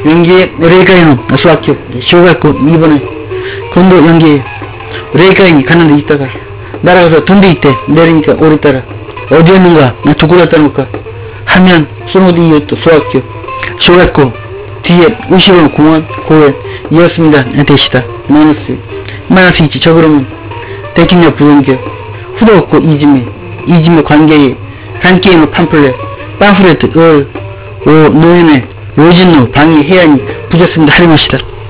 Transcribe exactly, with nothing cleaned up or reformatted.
연기의 레이카이는 수학교小学校이 번에 건도 연기 레이카인이 가는 데 있다가 날아가서 둔데 있대. 내리니까 오랬더라. 어디였는가? 나 두고랐다 놓을까? 하면 소노디 이었또 수학교小学校뒤에 우시로 공원 고에 이었습니다. 대시다. 마이너스 마이너스 있지. 저 그러면 대킹야 부른겨 후도 없고 이지메 이지메 관계에 관계의 팜플렛 팜플렛 을오 노인의 로진노 방위 해안이 부졌습니다. 하리마시다.